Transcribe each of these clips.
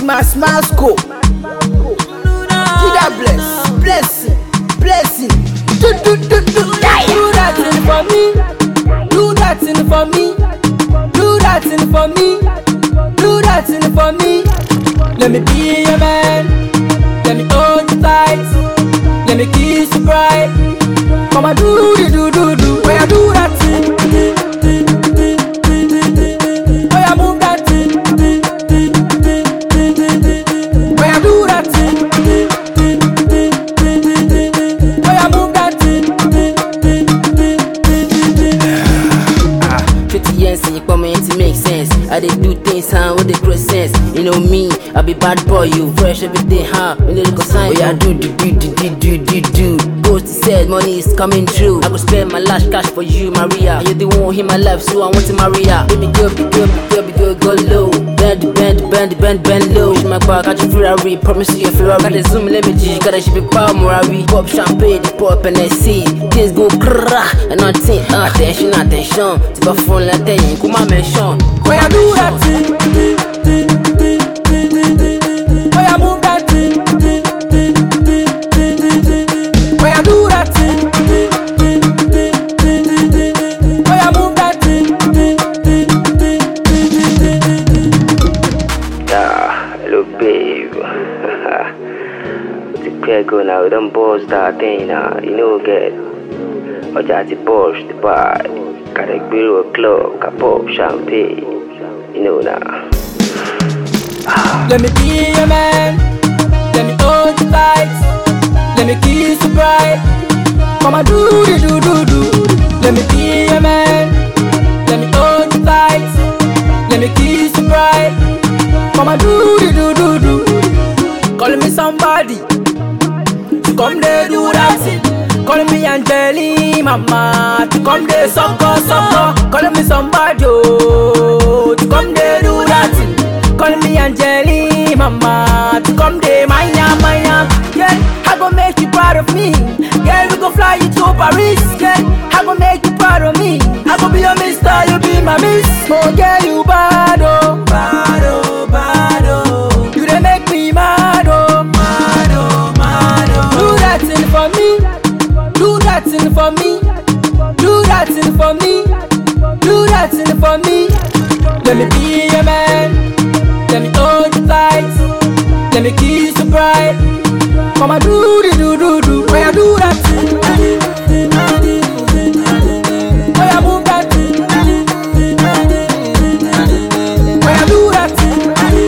my smile scope. Do that blessing. Do that thing for me. Do that thing for me. Do that thing for me. Do that thing for me. Let me be your man. Let me hold you tight. Let me kiss you bright. Mama do. When I do that thing. When I move that thing. When I do that thing. When I move that thing. 50 years and you come in to make sense. I dey do things with the great sense. You know me, I be bad boy, you fresh every day, huh? We need to consign. Oh yeah, do. Ghost said money is coming true. I go spend my last cash for you, Maria. And you the one in my life, so I want to marry her. Baby girl, go low. Bend low. She my car, catch a Ferrari. Promise you a Ferrari. Got a zoom, let me G. Got a ship in Palm Murray. Pop champagne, pop and I see. Things go crrrr and nothing. Attention. It's my phone like that. Come on, mention. When I do that thing. When I move that thing. When I do that thing. When I move that thing. Yeah, hello babe. The queer go now, we don't boss that thing now. You know get. Or just the boss, the bar. Got a grill club, got pop champagne. You know now. Let me be your man. Let me hold you tight. Let me kiss you bright. Mama do. Let me be your man. Let me hold you tight. Let me kiss you bright. Mama do. Call me somebody. Come there do that thing. Call me Angeli, mama. To come there sucker. Call me somebody. Oh, to come there do that thing. Call me Angeli, mama. To come there, my yam. Yeah, I gon' make you proud of me. Yeah, we gon' fly you to Paris. Yeah, I gon' make you proud of me. I gon' be your mister, you be my miss. Oh yeah, you bad oh. You dey make me mad oh. Do that thing for me. Do that thing for me. Do that thing for me. Do that thing for me. Let me be your man. Let me hold you tight. Let me kiss you bright. Mama do. When I do that thing. When I move that thing. When I do that thing.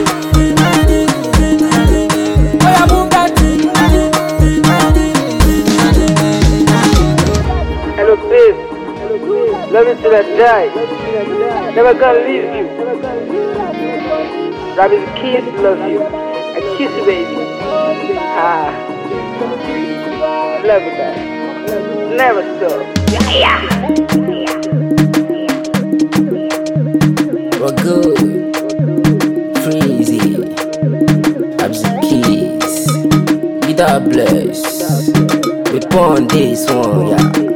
When I move that thing. Hello babe. Love you till I die. Never gonna leave you. Rabbit kiss, love you. I kiss you, baby. Love you, that. Never stop. Yeah. We're good. Crazy. Absent keys. Be that bless. We pon this one, yeah.